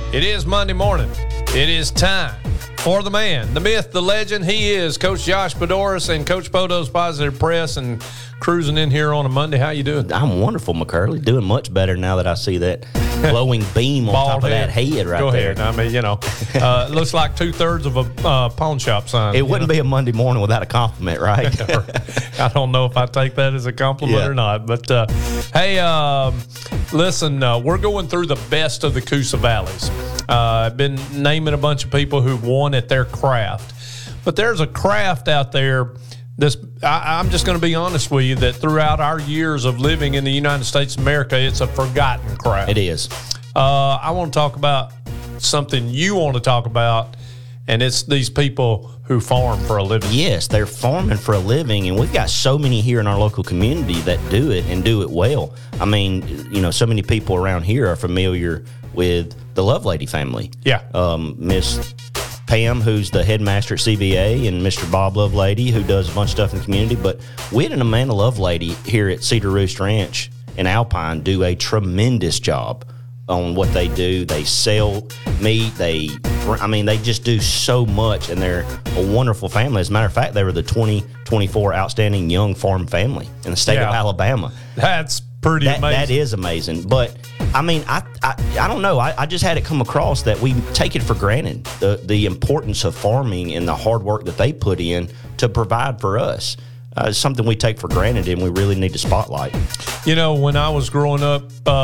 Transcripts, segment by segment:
It is Monday morning. It is time for the man, the myth, the legend. He is Coach Josh Podoros and Coach Podo's Positive Press, and cruising in here on a Monday. How you doing? I'm wonderful, McCurley. Doing much better now that I see that glowing beam on top of that head right Go there. ahead. I mean, it looks like 2/3 of a pawn shop sign. It wouldn't be a Monday morning without a compliment, right? I don't know if I take that as a compliment or not. But, hey, listen, we're going through the best of the Coosa Valleys. I've been naming a bunch of people who won at their craft. But there's a craft out there I'm just going to be honest with you that throughout our years of living in the United States of America, it's a forgotten craft. It is. I want to talk about something you want to talk about, and it's these people who farm for a living. Yes, they're farming for a living, and we've got so many here in our local community that do it and do it well. I mean, so many people around here are familiar with the Lovelady family. Yeah. Miss Pam, who's the headmaster at CVA, and Mr. Bob Lovelady, who does a bunch of stuff in the community. But Whit and Amanda Lovelady here at Cedar Roost Ranch in Alpine do a tremendous job on what they do. They sell meat. They just do so much, and they're a wonderful family. As a matter of fact, they were the 2024 Outstanding Young Farm Family in the state of Alabama. That's pretty amazing. That is amazing. But I mean, I don't know. I just had it come across that we take it for granted, the importance of farming and the hard work that they put in to provide for us. It's something we take for granted, and we really need to spotlight. When I was growing up,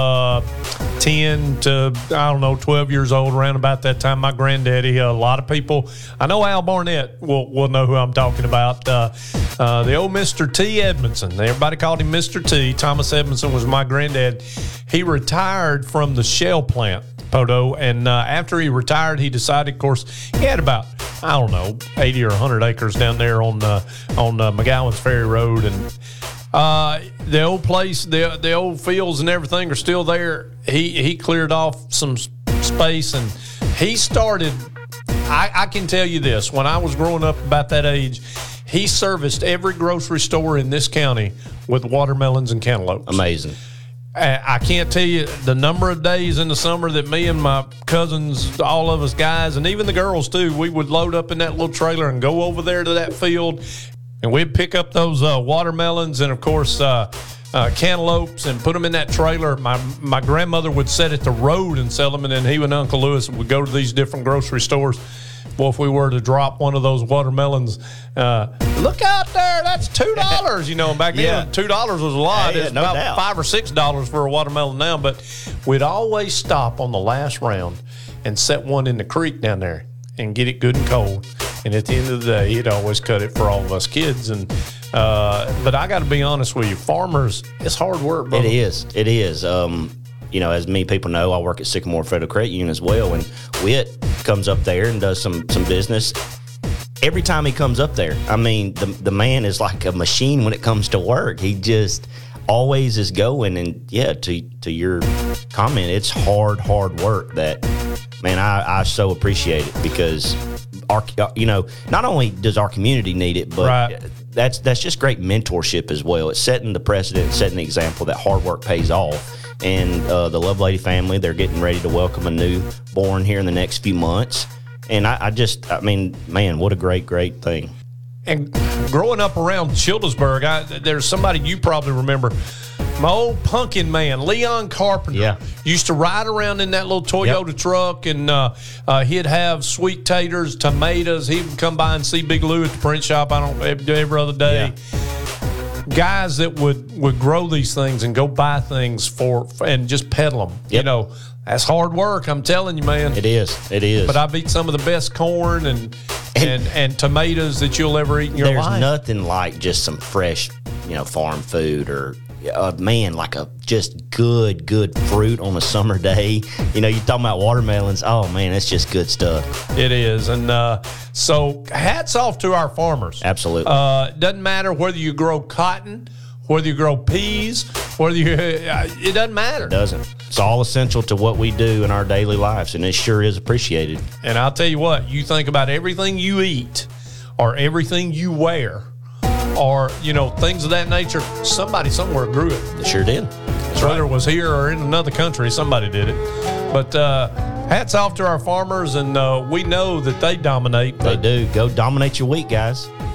10 to, 12 years old, around about that time, my granddaddy, a lot of people, I know Al Barnett will know who I'm talking about, the old Mr. T. Edmondson. Everybody called him Mr. T. Thomas Edmondson was my granddad. He retired from the shell plant, Podo, and after he retired, he decided, of course, he had about 80 or 100 acres down there on McGowan's Ferry Road, and the old place, the old fields and everything are still there. He cleared off some space, and he started. I can tell you this: when I was growing up about that age, he serviced every grocery store in this county with watermelons and cantaloupes. Amazing. I can't tell you the number of days in the summer that me and my cousins, all of us guys, and even the girls too, we would load up in that little trailer and go over there to that field, and we'd pick up those watermelons and, of course, cantaloupes and put them in that trailer. My grandmother would set at the road and sell them, and then he and Uncle Lewis would go to these different grocery stores. Well, if we were to drop one of those watermelons, look out there, that's $2. Back then, $2 was a lot. It's about $5 or $6 for a watermelon now. But we'd always stop on the last round and set one in the creek down there and get it good and cold. And at the end of the day, he'd always cut it for all of us kids. And but I got to be honest with you, farmers, it's hard work, brother. It is. As many people know, I work at Sycamore Federal Credit Union as well, and Whit comes up there and does some business. Every time he comes up there, I mean, the man is like a machine when it comes to work. He just always is going, and to your comment, it's hard work that, man, I so appreciate it, because not only does our community need it, but that's just great mentorship as well. It's setting the precedent, setting the example that hard work pays off. And the Lovelady family, they're getting ready to welcome a newborn here in the next few months. And I mean, man, what a great thing. And growing up around Childersburg, there's somebody you probably remember. My old pumpkin man, Leon Carpenter, used to ride around in that little Toyota truck, and he'd have sweet taters, tomatoes. He would come by and see Big Lou at the print shop every other day. Guys that would grow these things and go buy things and just peddle them. That's hard work. I'm telling you, man. It is. But I've eaten some of the best corn and tomatoes that you'll ever eat in your life. There's nothing like just some fresh, farm food, or like a just good fruit on a summer day. You're talking about watermelons. Oh man, it's just good stuff. It is. And so hats off to our farmers. Absolutely. Doesn't matter whether you grow cotton, whether you grow peas, it doesn't matter. It doesn't. It's all essential to what we do in our daily lives, and it sure is appreciated. And I'll tell you what, you think about everything you eat or everything you wear, or, things of that nature, somebody somewhere grew it. It sure did. Whether it was here or in another country, somebody did it. But hats off to our farmers, and we know that they dominate. They do. Go dominate your week, guys.